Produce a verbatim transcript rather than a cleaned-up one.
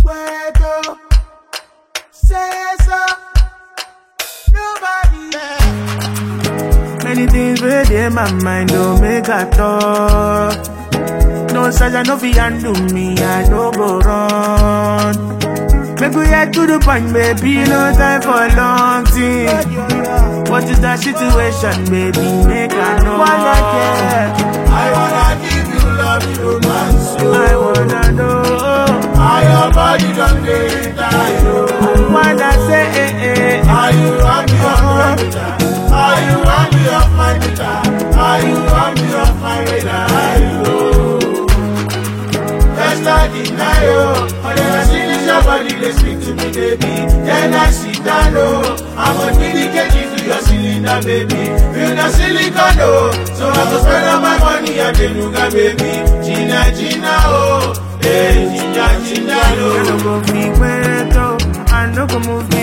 Puerto, say so. Nobody there. Many things within in my mind don't make a talk. No such I no fi undo me, I no go run. Make we head to the point, baby, no time for long thing. What is that situation, baby? Make I know. I wanna give you love, you man, so I wanna know how your body done get tired. I wanna say, eh, eh, are you happy of my guitar? Are you happy of my guitar? Are you happy of my radar? Are you? That's not deny you. But then I see this your body, they speak to me, baby. Then I sit down, oh, I'm gonna dedicate you to your cylinder, baby. Feel the silicone, oh, so I go spend all my money at the Nuga, baby. Gina, Gina, oh, hey, Gina, Gina, oh. I don't go me wet, oh, I don't go move me.